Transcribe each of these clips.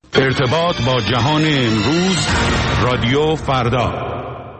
ارتباط با جهان امروز، رادیو فردا.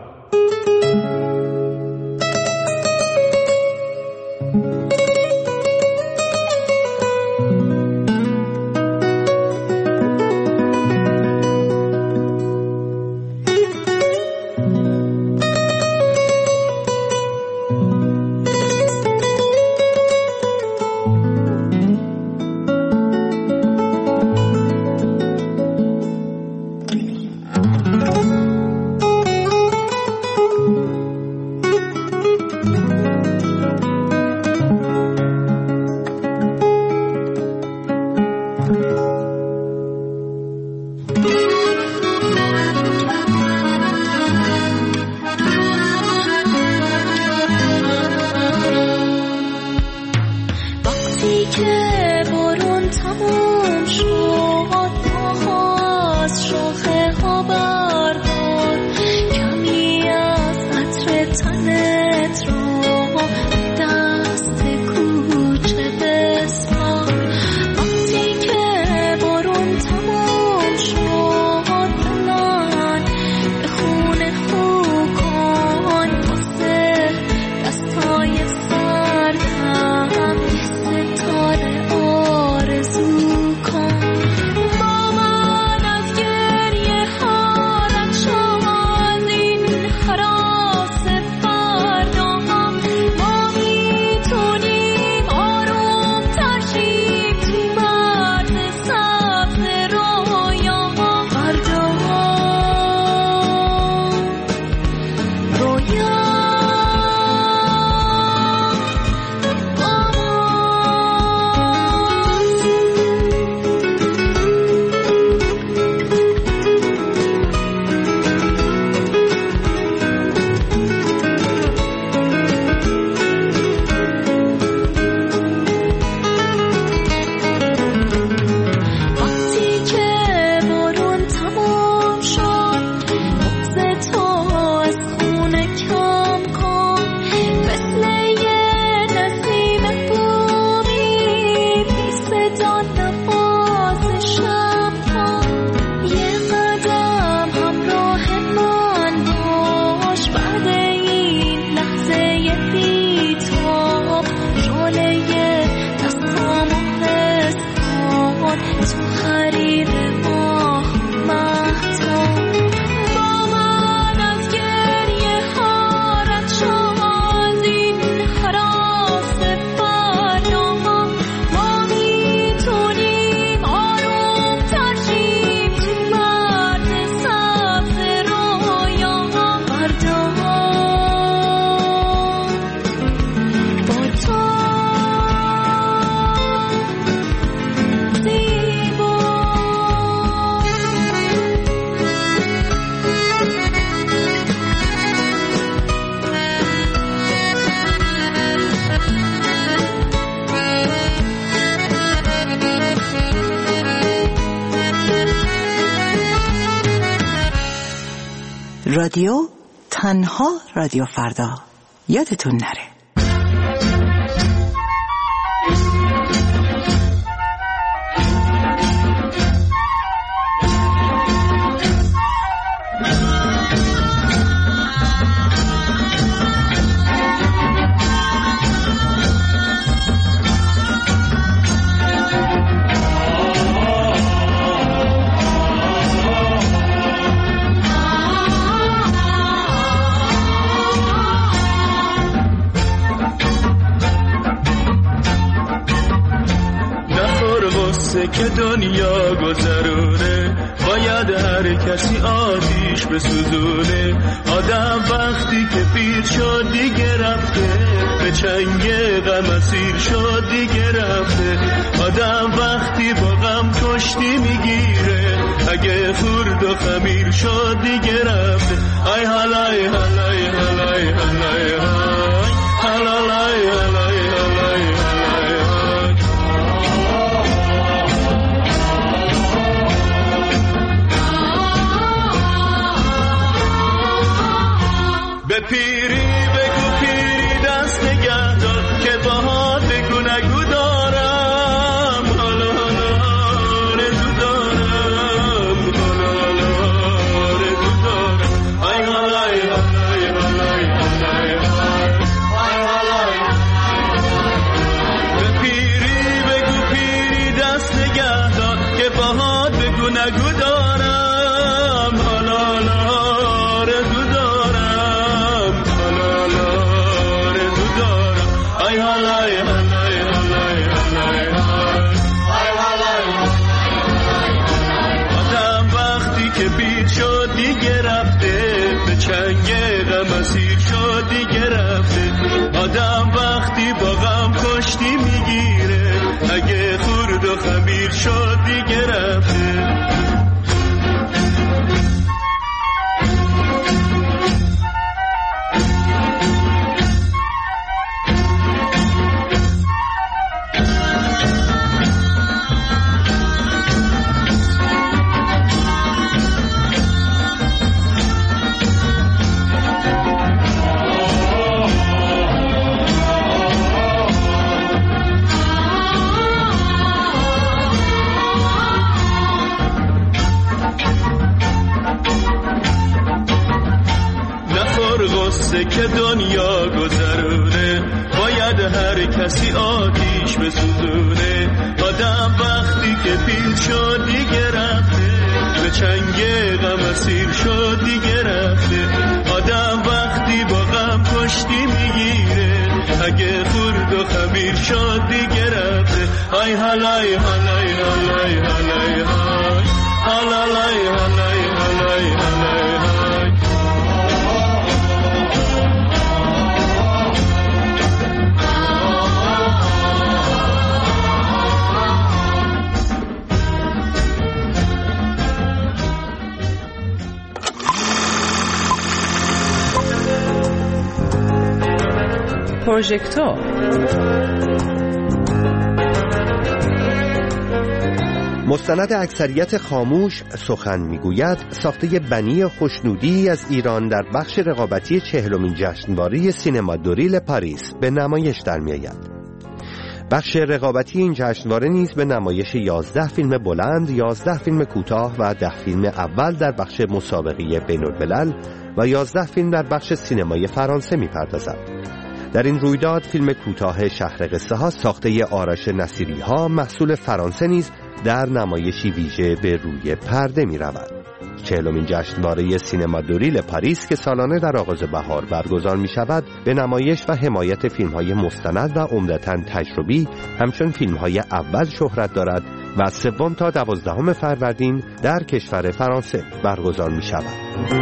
رادیو تنها رادیو فردا، یادتون نره. که دنیا گذرونه، باید هر کسی آتیش بسوزونه. آدم وقتی که پیر شد دیگه رفته، به چنگ غم اسیر شد دیگه رفته. آدم وقتی با غم کشتی میگیره، اگه خورد و خمیر شد دیگه رفته. آی حالای حالای حالای حالای حالای حالای به پیری بگو پیری دست نگه دار، که باهات بگو نگو دارم، حالا حالا رزو دارم. باهات بگو نگو دارم، حالا آرزو دارم، حالا آرزو دارم. ای حالای حالای حالای حالای آدم وقتی که پیر شد دیگه رفته، به چنگ غم اسیر شد دیگه رفته. آدم وقتی با غم کشتی میگیره، اگه خورد و خمیر شد دیگه رفته. که دنیا گذرونه، باید هر کسی آتیش بسوزونه. آدم وقتی که پیر شد دیگه رفته، به چنگ غم اسیر شد دیگه رفته. آدم وقتی با غم کشتی میگیره، اگه خورد و خمیر شد دیگه رفته. ای حالای حالای حالای حالای حالای حالای حالای حالای. پروژکتور مستند اکثریت خاموش سخن میگوید ساخته بنی خوشنودی از ایران در بخش رقابتی 40مین جشنواره سینما دوریل پاریس به نمایش در میآید. بخش رقابتی این جشنواره نیز به نمایش 11 فیلم بلند، 11 فیلم کوتاه و 10 فیلم اول در بخش مسابقه بین‌الملل و 11 فیلم در بخش سینمای فرانسه میپردازد. در این رویداد فیلم کوتاه شهر قصه ها ساخته آرش نصیری ها محصول فرانسه نیز در نمایشی ویژه به روی پرده می رود. 40مین جشنواره سینما دوریل پاریس که سالانه در آغاز بهار برگزار می شود به نمایش و حمایت فیلم های مستند و عمدتاً تجربی همچون فیلم های اول شهرت دارد و 3 تا 12 فروردین در کشور فرانسه برگزار می شود.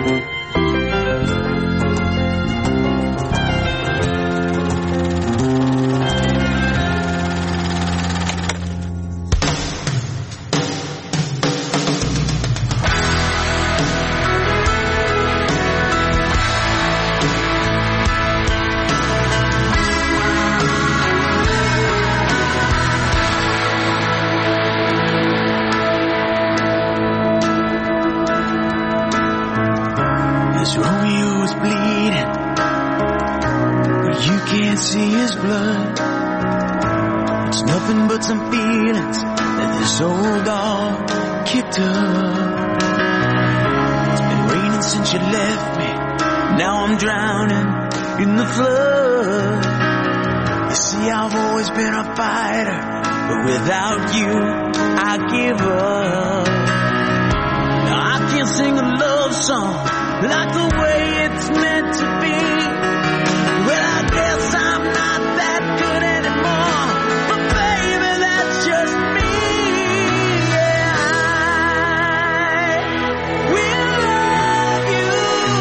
Without you, I give up. Now I can't sing a love song like the way it's meant to be. Well, I guess I'm not that good anymore, but baby, that's just me. Yeah, I will love you,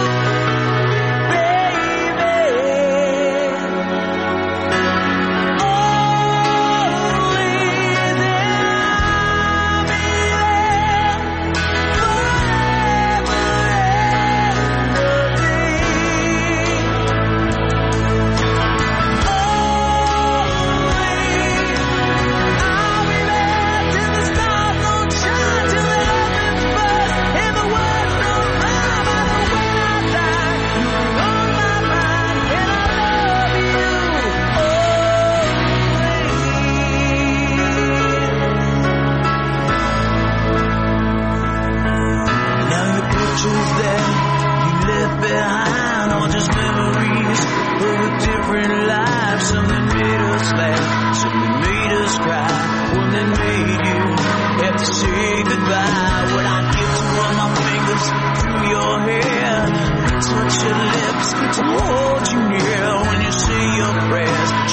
baby.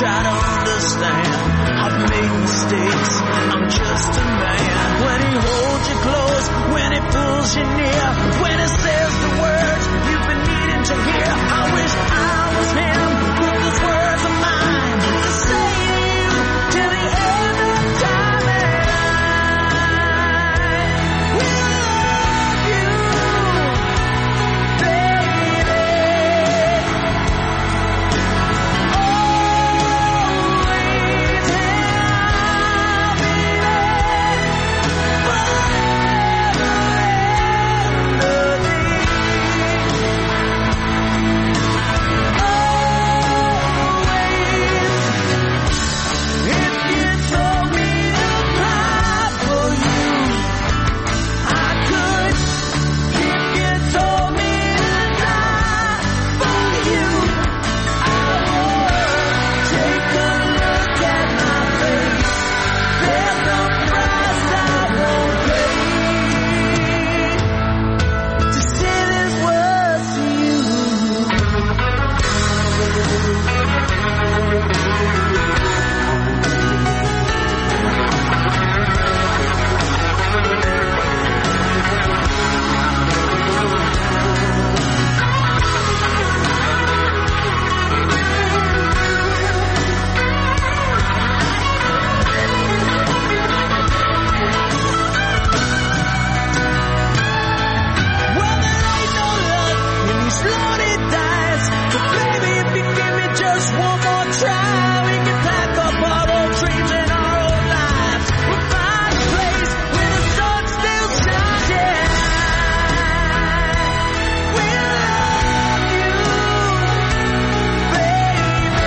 try to understand. I've made mistakes, I'm just a man. When he holds you close, when he pulls you near, when he says the words you've been needing to hear. I wish I was him, but those words are mine to say to you till the end of time. And I will love you, baby. Always have me there, forever and a day. If you told me to cry for you, I could. If you told me to die for you, I would. Take a look at my face. There's no price I won't pay to say these words to you. Well, there ain't no luck when these loaded dice. But baby, if you give me just one more try, we can pack up our old dreams and our old lives. We'll find a place where the sun still shines. Yeah, we'll love you, baby.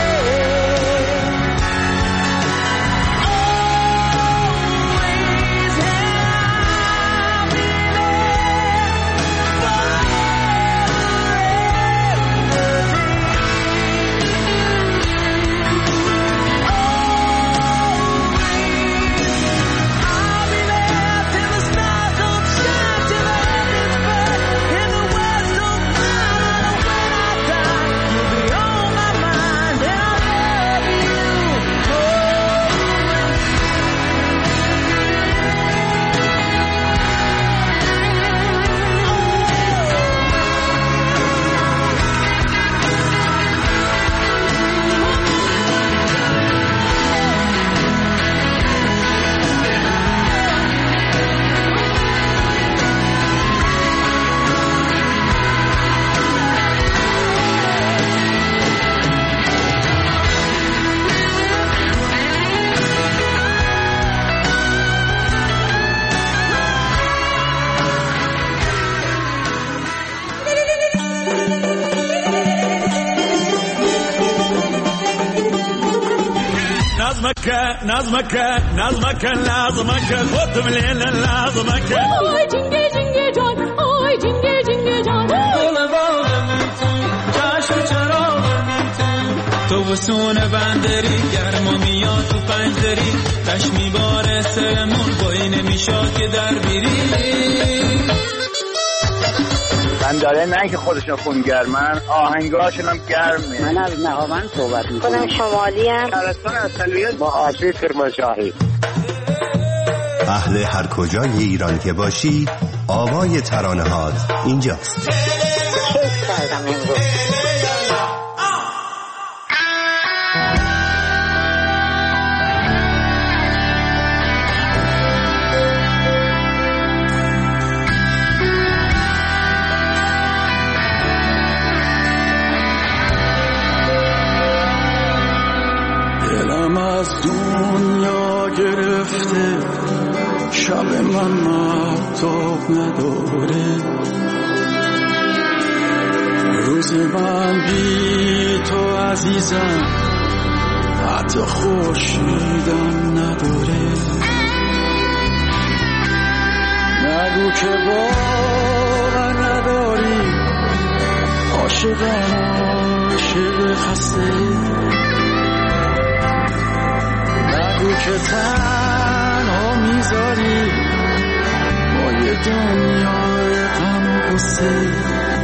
Always have me there, نظمك خود مليل لازمك آی جنگه جنگه جان آی جنگه جنگه جان گل باغم تو جشن چراغم تو بسون بندری گرما میاد تو پنجدری تش میباره سرمون بایی نمیشاد که در بیری بنداره نه که خودشون خونگرمن آهنگاشون هم گرمه. من از نهاوند صحبت میکنم. خودم شمالی ام. شهرستان اصلیت با آسیب کرمانشاهی. اهل هر کجای ایران که باشی آوای ترانه‌هات اینجاست. کیف کردم امروز. دلم از دنیا گرفته شب من مهتاب نداره روز من بی تو عزیزم حتی خورشیدم نداره نگو که باور نداری عاشقم عاشق خسته نگو که تنها میذاری با یه دنیای غم و غصه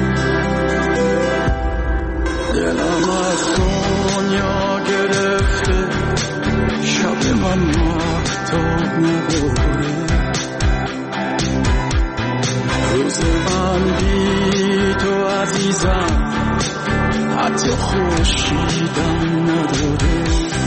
دلم از دنیا گرفته من مفتاب نداره، روز من بی تو عزیزم حتی خورشیدم نداره.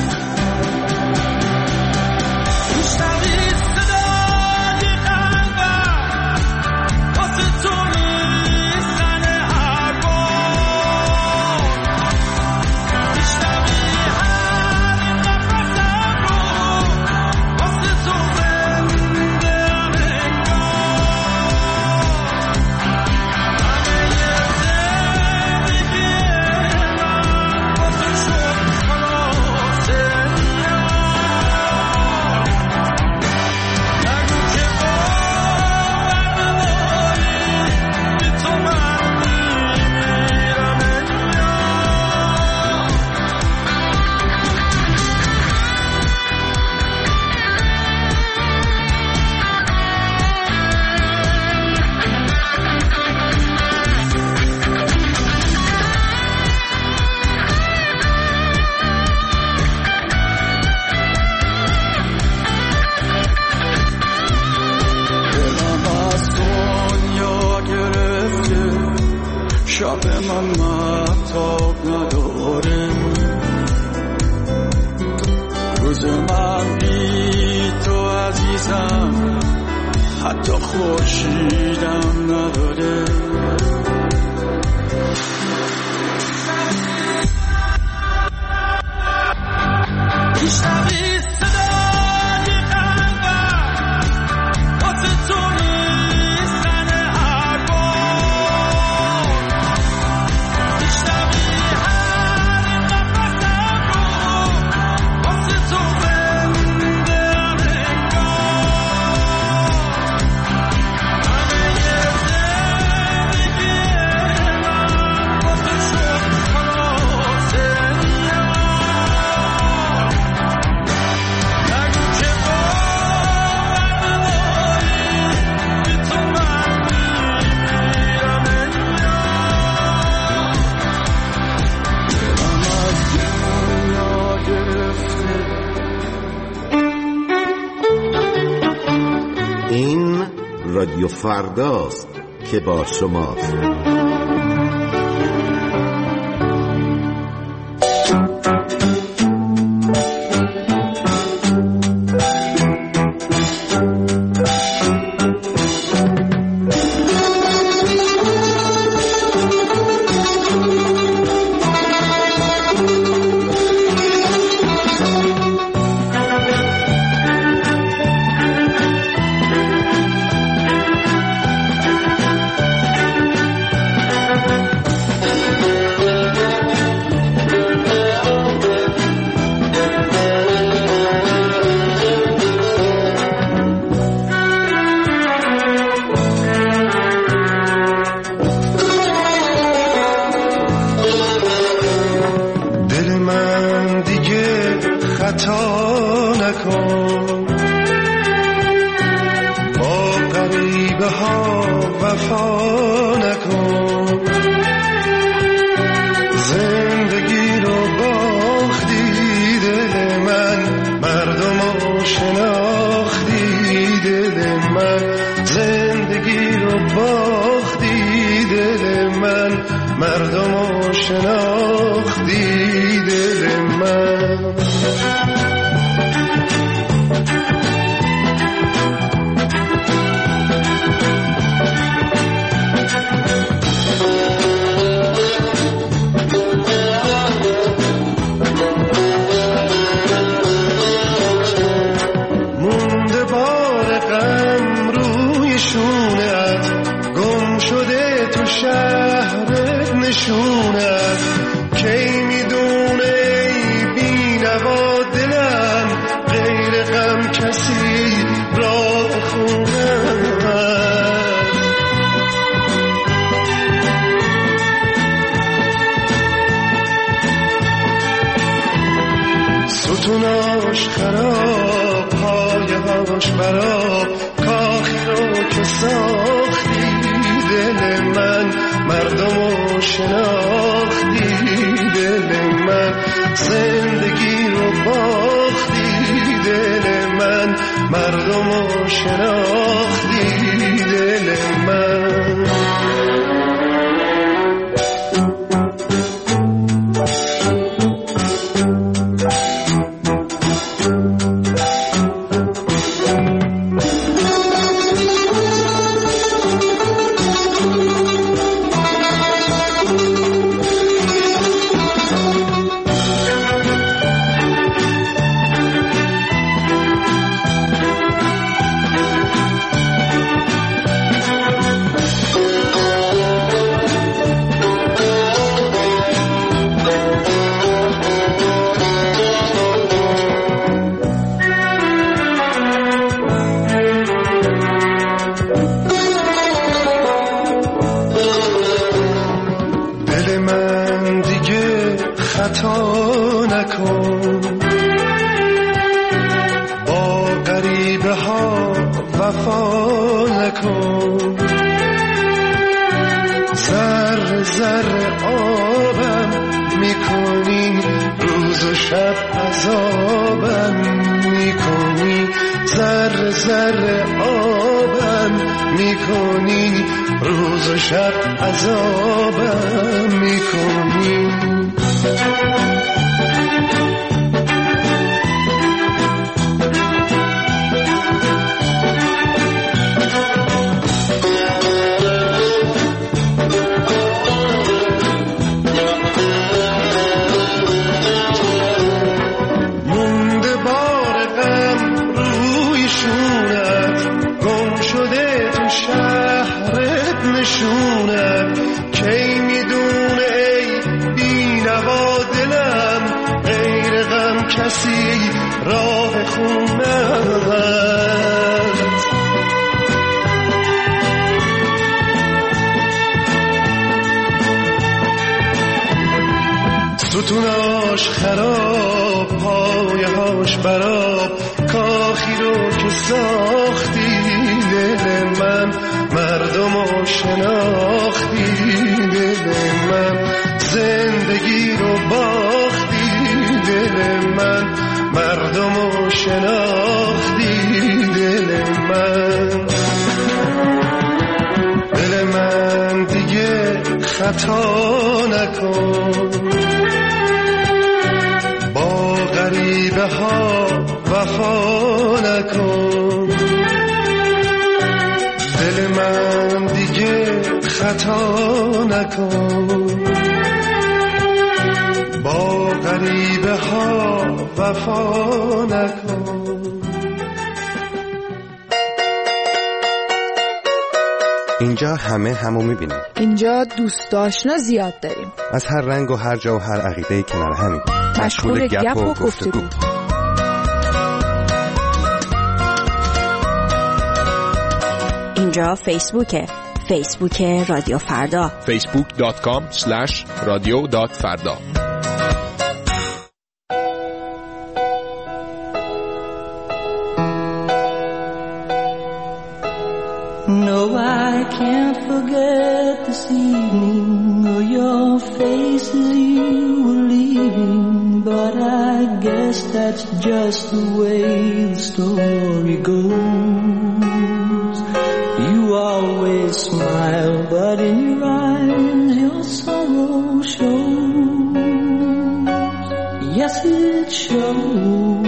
شب من مفتاب نداره، روز من بی تو عزیزم حتی خورشیدم نداره. رادیو فرداست که با شماست. ستوناش خراب، پایه هاش براب، کاخی رو که ساختی دل من، مردمو شناختی دل من، زندگی رو باختی دل شناختی دل من. ستوناش خراب، پایهاش براب، کاخی رو که ساختی دل من، مردم رو شناختی دل من، زندگی رو باختی دل من، مردم رو شناختی دل من. دل من دیگه خطا نکن، با غریبه ها وفا نکن. دل من دیگه خطا نکن، با غریبه ها وفا نکن. اینجا همه همو میبینیم. اینجا دوست آشنا زیاد داریم، از هر رنگ و هر جا و هر عقیده کنار همین، مشغول گپ و گفتگو. اینجا فیسبوک رادیو فردا، facebook.com/radio.farda. No, I can't forget this evening or your face as you were leaving, but I guess that's just the way the story goes. You always smile, but in your eyes your sorrow shows. Yes, it shows.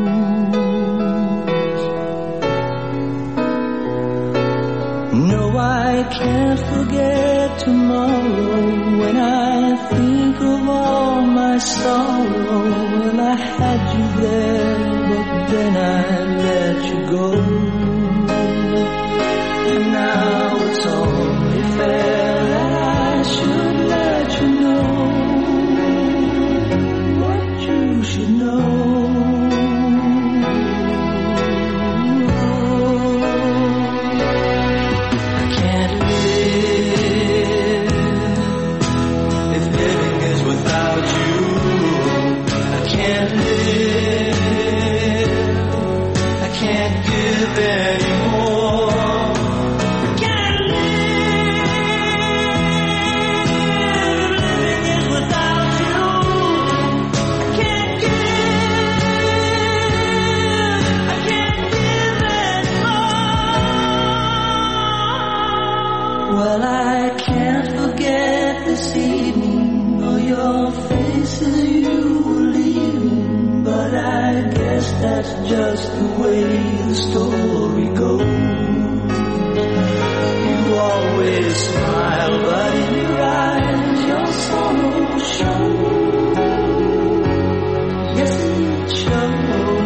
I can't forget tomorrow when I think of all my sorrow. Well, I had you there, but then I let you go. And now it's only fair that I should let you know what you should know. Anymore, can't Well, I can't forget this evening or your faces you were leaving, but I guess that's just the way the story goes. You always smile, but in your eyes your sorrow shows. Yes, it shows.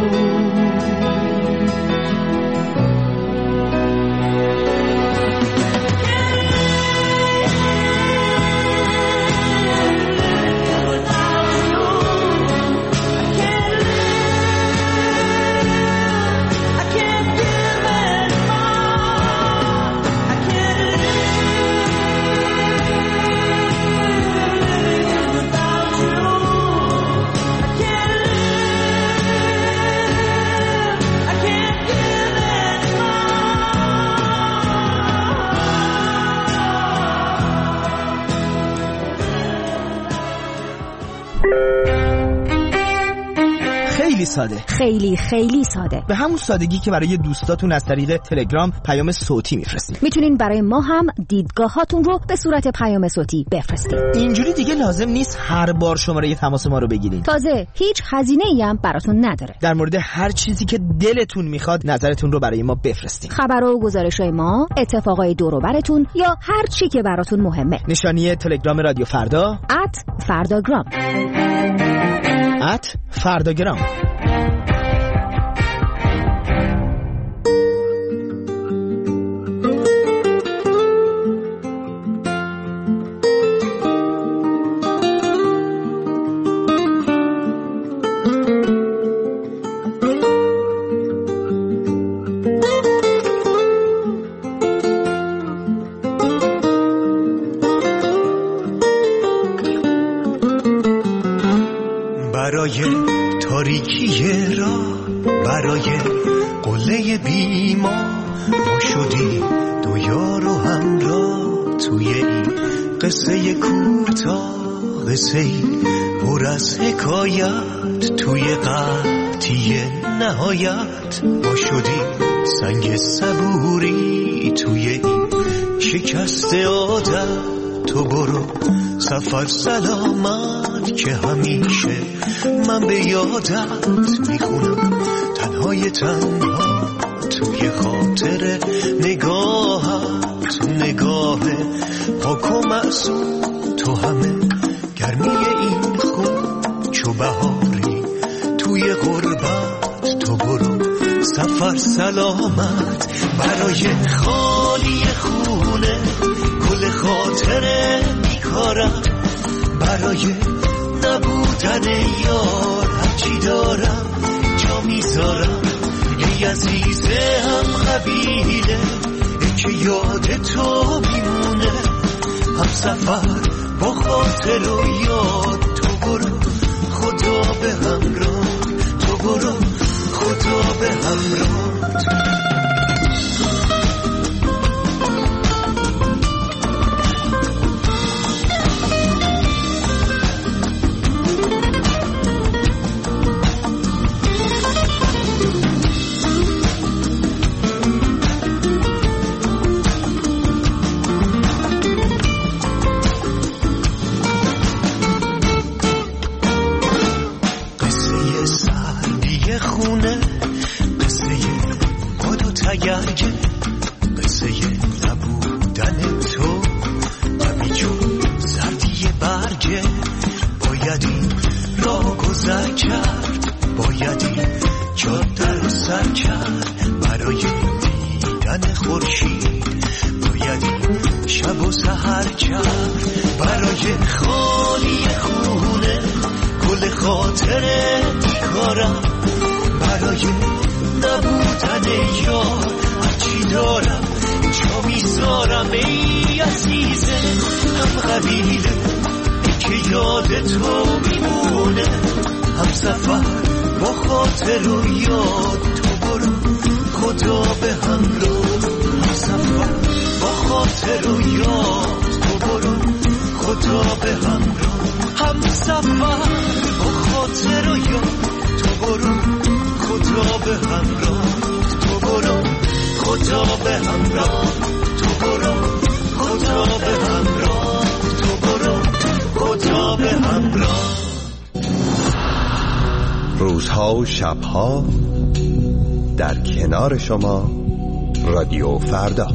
خیلی ساده. به همون سادگی که برای دوستاتون از طریق تلگرام پیام صوتی میفرستید. میتونین برای ما هم دیدگاهاتون رو به صورت پیام صوتی بفرستید. اینجوری دیگه لازم نیست هر بار شماره تماس ما رو بگیرین. تازه هیچ هزینه‌ای هم براتون نداره. در مورد هر چیزی که دلتون میخواد نظرتون رو برای ما بفرستین. خبر و گزارش‌های ما، اتفاقای دور و براتون یا هر چی که براتون مهمه. نشانی تلگرام رادیو فردا @فرداگرام. @فرداگرام. برای تاریکی راه، برای قله بیما ما شدیم دو یار و همراه توی این قصه کوتاه، قصه پر از حکایت توی قحطی نهایت. ما شدیم سنگ صبوری توی این شکست عادت. تو برو سفر سلامت که همیشه من به یادت میخونم تنهای تنها توی خاطر نگاهت. تو نگاه پاک و معصوم، تو همه گرمی این خون چو بهاری توی غربت. تو برو سفر سلامت برای خالی خونه گل خاطره میکارم، برای نبودن یار هرچی دارم جا میذارم. ای عزیزه هم قبیله که یاد تو میمونه، هم سفر با خاطر و یاد. تو برو خدا به همراه، تو برو خدا به همراه. قصه نبودن تو همینجور سردی برگه. بایدی راه گذر کرد، بایدی جاده رو سر کرد برای دیدن خورشید. بایدی شب و سحر کرد برای خالی خونه گل خاطره بیکارم، برای نبودن یار هرچی دارم جا میذارم. ای عزیزه هم قبیله که یاد تو میمونه، هم سفر با خاطر و یاد. تو برو خدا به همراه، هم سفر با خاطر و یاد. تو برو خدا به همراه، هم سفر با خاطر و یاد. تو برو خدا به همراه، تو برو خدا به همراه. تو برو خدا روزها و شبها در کنار شما رادیو فردا.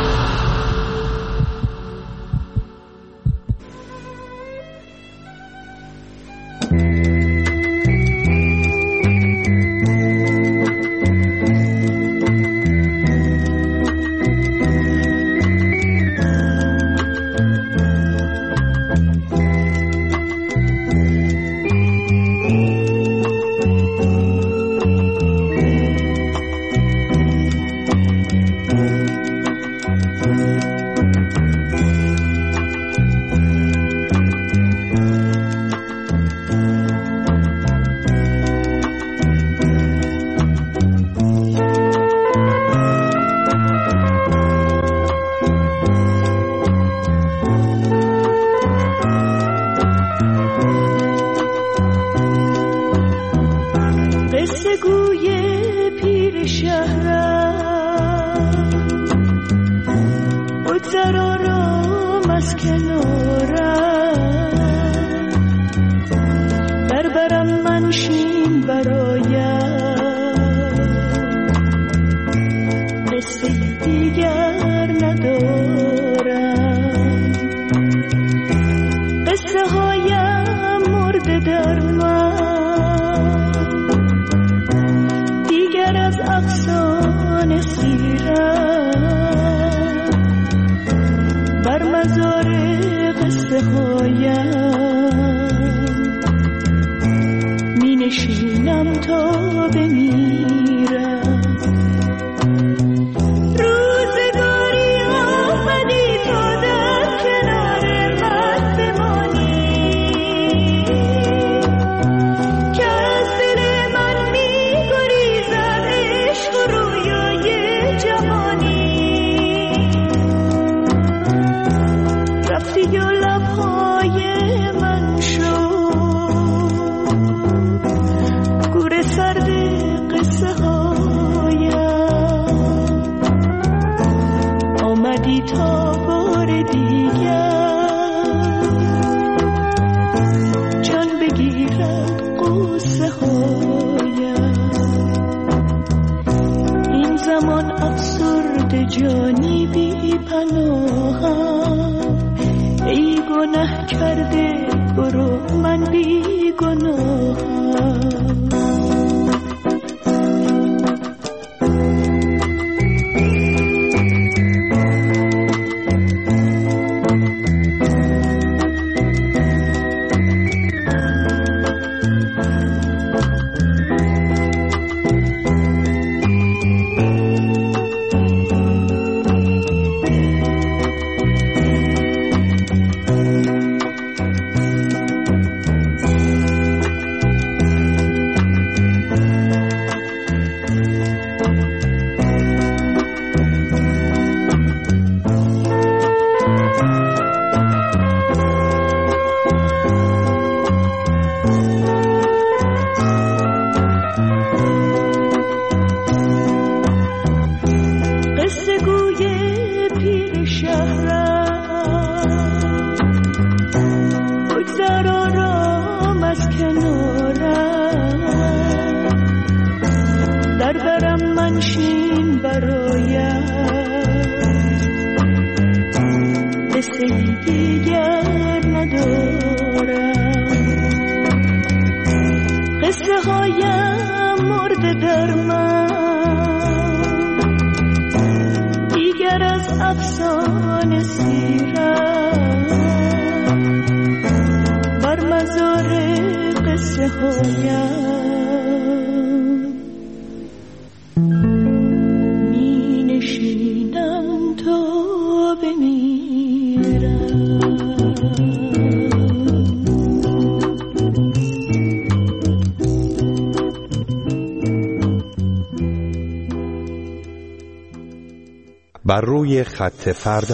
بر روی خط فردا.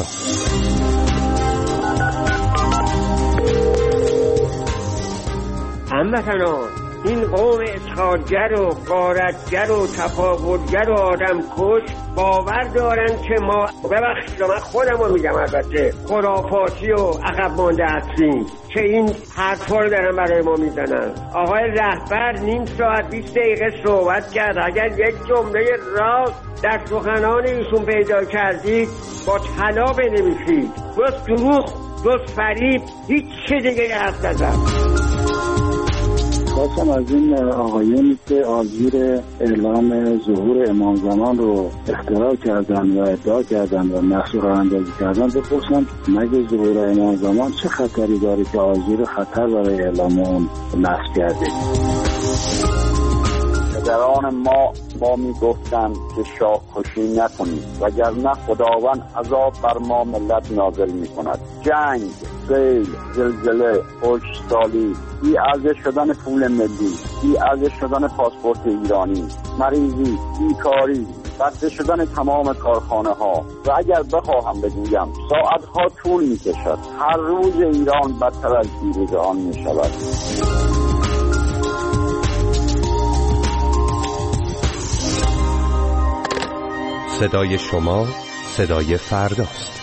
هموطنان، این قوم استشهادگر و غارتگر و تفاوتگر و آدم کش باور دارن که ما، ببخشید من خودم رو میگم البته، خرافاتی و عقب مانده هستیم که این حرفا رو دارن برای ما میزنن. آقای رهبر نیم ساعت 20 دقیقه صحبت کرد. اگر یک جمله راست در سخنان ایشون پیدا کردید با طلا بنویسید. جز دروغ، جز فریب، هیچ چیز دیگه حرف نزن. خواستم از این آقایونی که آذیر اعلام ظهور امام زمان رو اختراع کردن و ادعا کردن و نقش رو اندازی کردن بپرسم مگه ظهور امام زمان چه خطری داره که آذیر خطر برای اعلام اون نقش کرده؟ پدران ما میگفتند که شاه کشی نکنید وگرنه خداوند عذاب بر ما ملت نازل میکند. جنگ، سیل، زلزله، خشکسالی، بی‌ارزش شدن پول ملی، بی‌ارزش شدن پاسپورت ایرانی، مریضی، بیکاری، بسته شدن تمام کارخانه ها و اگر بخواهم بگویم ساعتها طول میکشد. هر روز ایران بدتر از دیروز آن میشود. صدای شما صدای فرداست.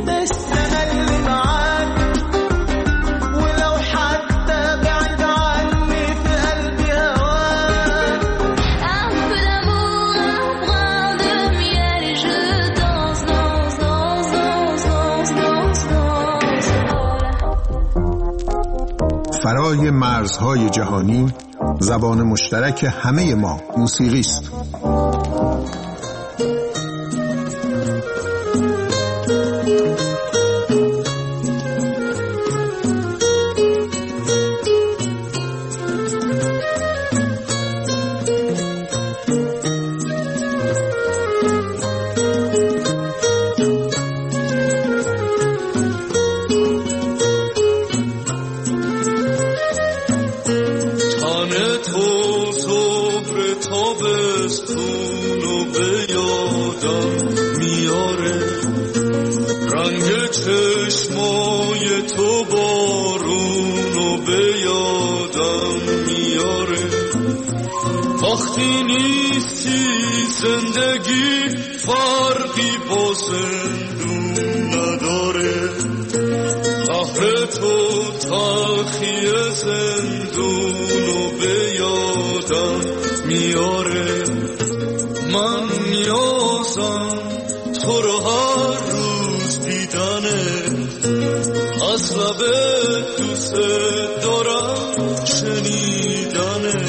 بس انا اللي معاك ولو حتى بعد عني في قلبي هواك. Un peu d'amour, un brin de miel et je danse, danse, danse, danse, danse, danse. فرای مرزهای جهانی زبان مشترک همه ما موسیقی است. وقتی نیستی زندگی فرقی با زندون نداره. قهر تو تلخی زندونو به یادم میاره. من نیازم تو رو هر روز دیدنه. از لب دوست دارم شنیدنه.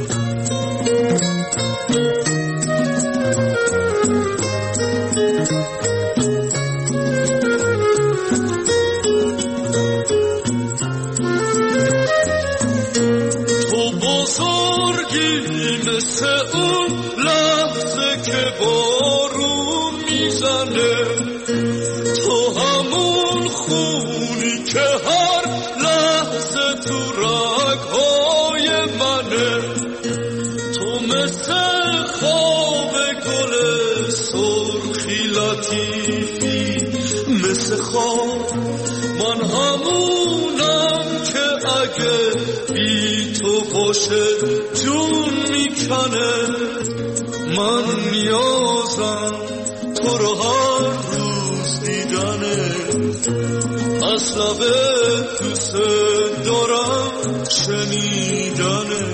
مثل اون لحظه که بارون میزنه. تو همون خونی که هر لحظه تو رگهای منه. تو مثل خواب گل سرخی لطیفی مثل خواب. من همونم که اگه بی تو باشه جون میکنه. من نیازم تو رو هر روز دیدنه. از لب دوست دارم شنیدنه.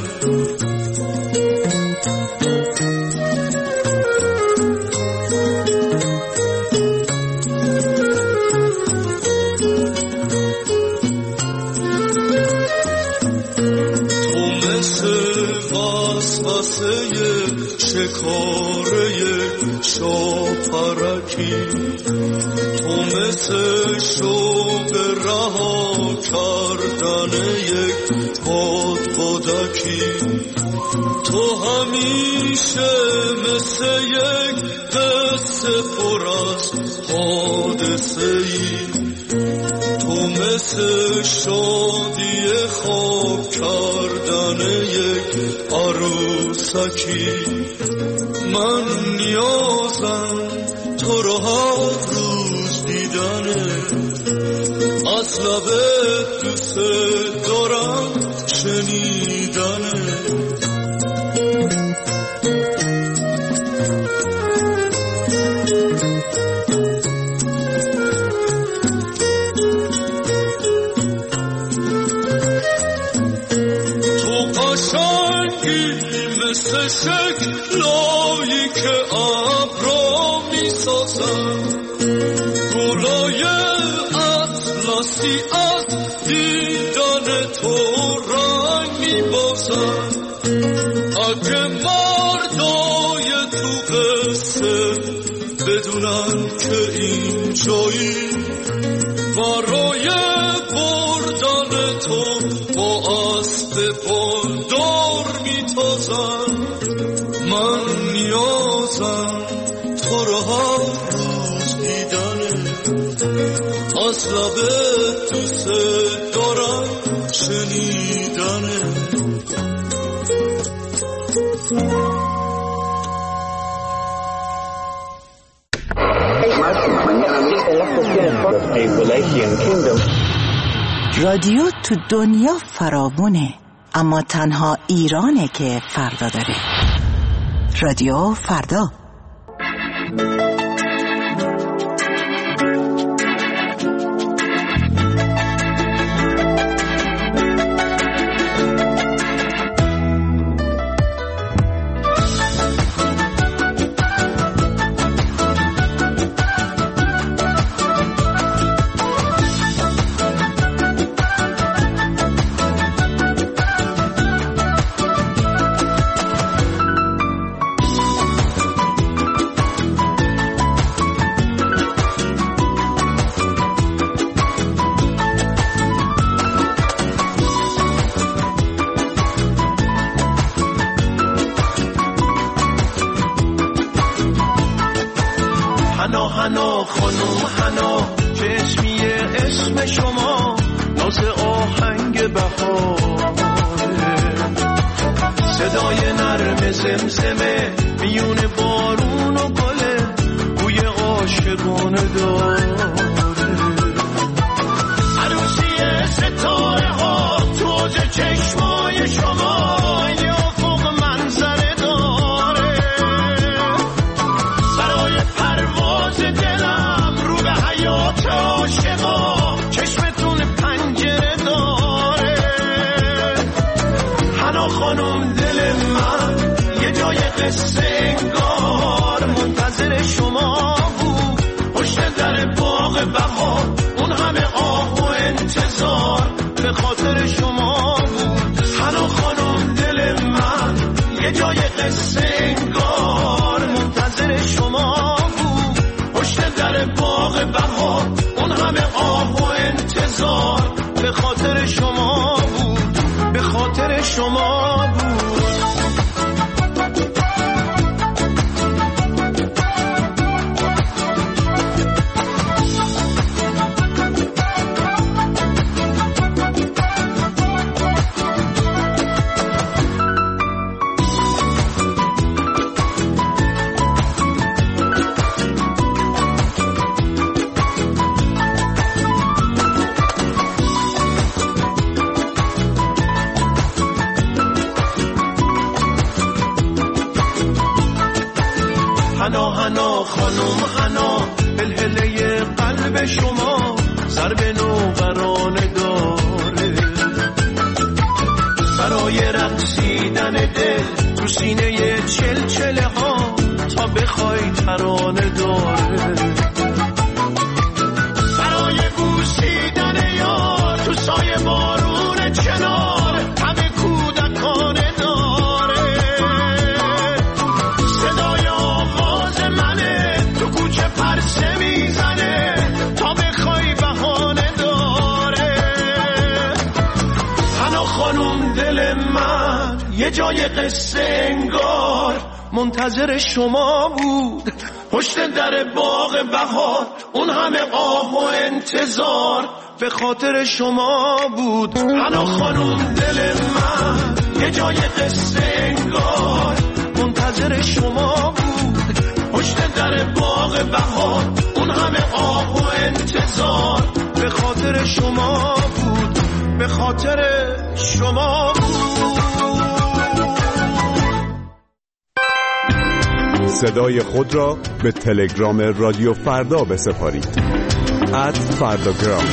شکاره شاپرکی تو مثل شوق رها کردن یک بادبادکی. تو همیشه مثل یک قصه پر از حادثه ای. تو مثل شادی خواب کردن یک عروسکی. من نیازم تو رو هر روز دیدنه. از لب دوست دارم شنیدنه. مثل شکلایی که ابرا میسازن. گلای اطلسی از دیدن تو رنگ میبازن. اگه مردای تو قصه بدونن که این جایی برای بردن تو با اسب بالدار میتازن. من نیازم تو رو هر روز دیدنه. از لب دوست دارم شنیدنه. رادیو تو دنیا فراوونه، اما تنها ایرانه که فردا داره. رادیو فردا. حنا حنا خانم حنا چه اسمیه اسم شما ناز آهنگ بهاره صدای نرم زمزمه میون بارون و گله بوی عاشقانه داره عروسی ستاره ها توز چشمای شما یا فوق منظره داره برای پرواز دلم رو به حیات عاشقا چشمتون پنجره داره حنا خانم دل من یه جای قصه انگار منتظر شما بود پشت در باغ بهار اون همه آه و انتظار به خاطر شما بود حنا خانم دل من یه جای قصه انگار منتظر شما بود پشت در باغ بهار اون همه آه و انتظار به خاطر شما بود به خاطر شما بود حنا حنا خانم حنا هلهله قلب شما ضرب نوبرانه داره برای رقصیدن دل تو سینه چلچله ها تا بخوای ترانه داره برای بوسیدن یار تو سایه بارون چنار همه کودکانه داره صدای آواز منه تو کوچه پرسه میزنه تا بخوای بهانه داره حنا خانم دل من یه جای قصه انگار منتظر شما بود پشت در باغ بهار اون همه آه و انتظار به خاطر شما بود حنا خانم دل من یه جای قصه انگار منتظر شما بود پشت در باغ بهار اون همه آه و انتظار به خاطر شما بود به خاطر شما بود صدای خود را به تلگرام رادیو فردا بسپارید @فرداگرام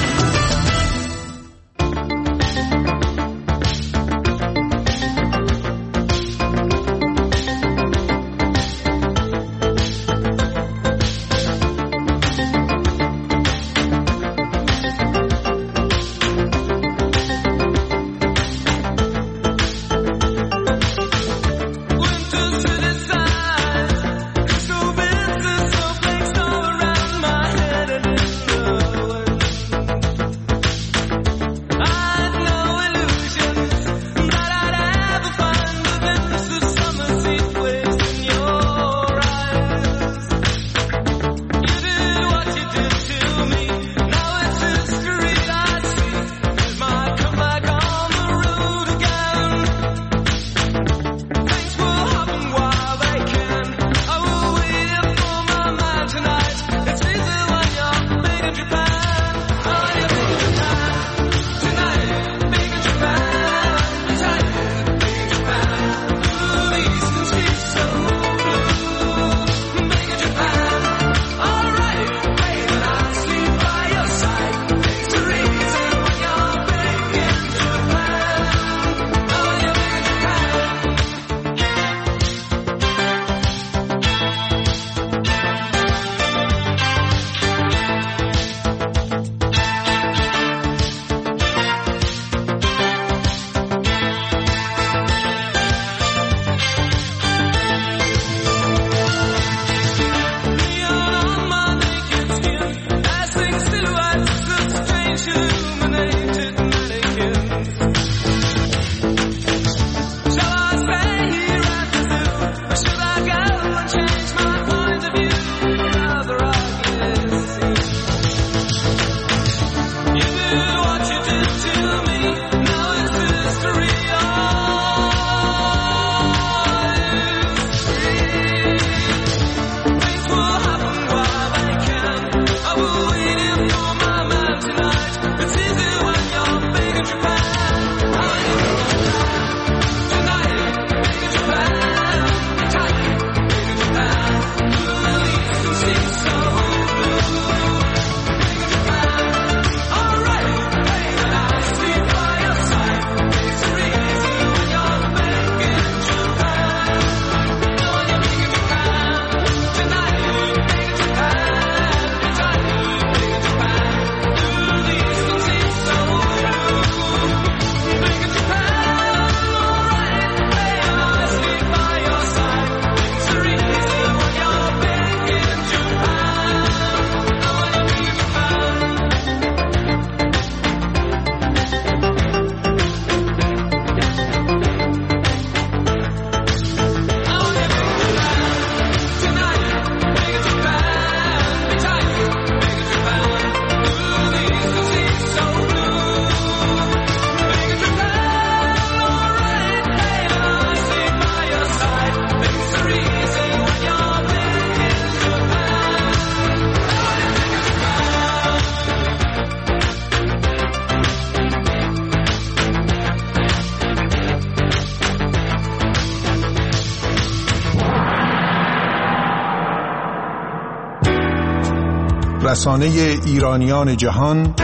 رسانه ایرانیان جهان،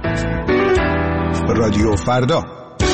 رادیو فردا.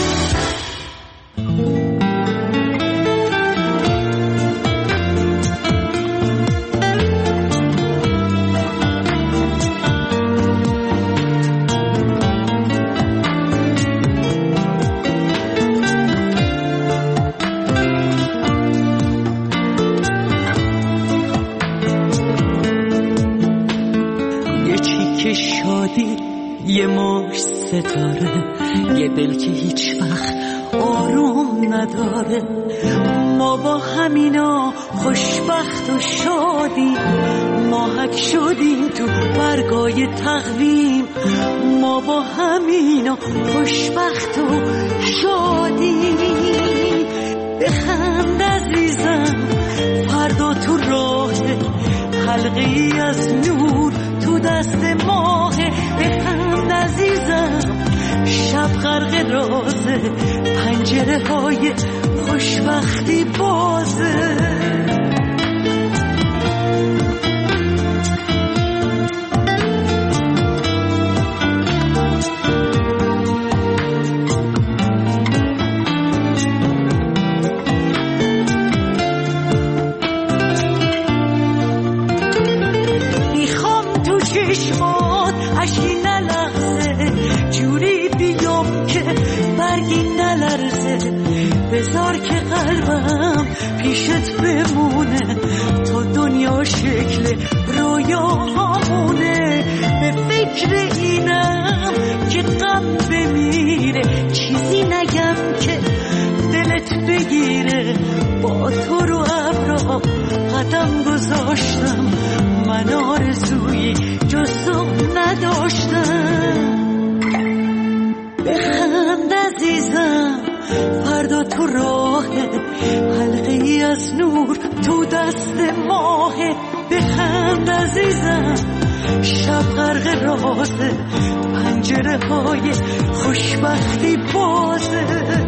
یه مش ستاره، یه دل که هیچ وقت آروم نداره. ما با همینا خوشبخت و شادیم، ماهک شدیم تو برگای تقویم. ما با همینا خوشبخت و شادیم. بخند عزیزم، فردا تو راه، حلقه‌ای از نور تو دست ماه. بخند عزیزم، شب غرق رازه، پنجره های خوشبختی بازه. چشمات اشکی نلغزه، جوری بیام که برگی نلرزه. بذار که قلبم پیشت بمونه، تا دنیا شکل رویا همونه. به فکر اینم که غم بمیره، چیزی نگم که دلت بگیره. با تو رو ابرا قدم گذاشتم، من آرزویی جز تو نداشتم. بخند عزیزم، فردا تو راه، حلقه‌ای از نور تو دست ماه. بخند عزیزم، شب غرق رازه، پنجره های خوشبختی بازه.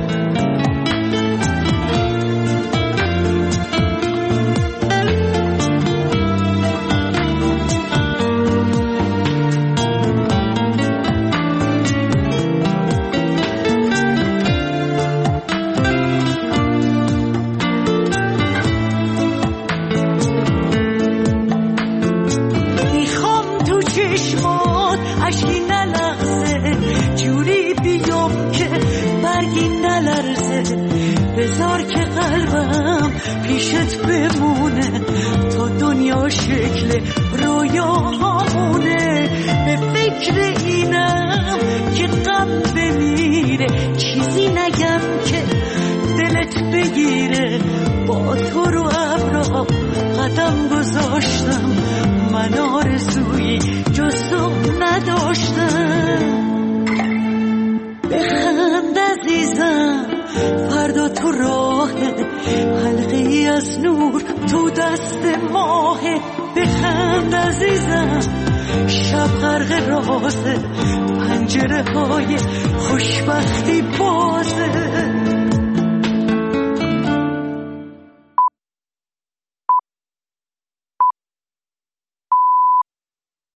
چشمات اشکی نلغزه، جوری بیام که برگی نلرزه. بذار که قلبم پیشت بمونه، تا دنیا شکل رویا همونه. به فکر اینم که غم بمیره، چیزی نگم که دلت بگیره. با تو رو ابرا قدم گذاشتم، من آرزویی جز تو نداشتم. بخند عزیزم، فردا تو راه، حلقه‌ای از نور تو دست ماه. بخند عزیزم، شب غرق رازه، پنجره های خوشبختی بازه.